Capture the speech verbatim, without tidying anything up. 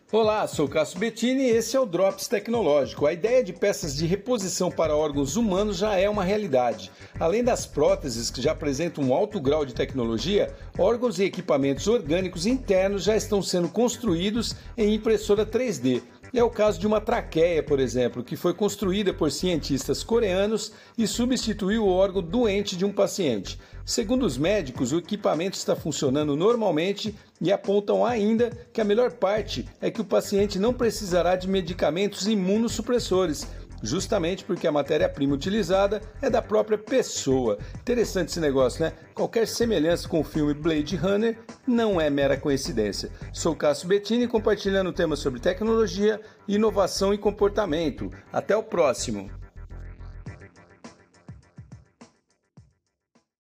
Olá, sou Cássio Bettini e esse é o Drops Tecnológico. A ideia de peças de reposição para órgãos humanos já é uma realidade. Além das próteses, que já apresentam um alto grau de tecnologia, órgãos e equipamentos orgânicos internos já estão sendo construídos em impressora três D. É o caso de uma traqueia, por exemplo, que foi construída por cientistas coreanos e substituiu o órgão doente de um paciente. Segundo os médicos, o equipamento está funcionando normalmente e apontam ainda que a melhor parte é que o paciente não precisará de medicamentos imunossupressores, justamente porque a matéria-prima utilizada é da própria pessoa. Interessante esse negócio, né? Qualquer semelhança com o filme Blade Runner não é mera coincidência. Sou Cássio Bettini compartilhando temas sobre tecnologia, inovação e comportamento. Até o próximo!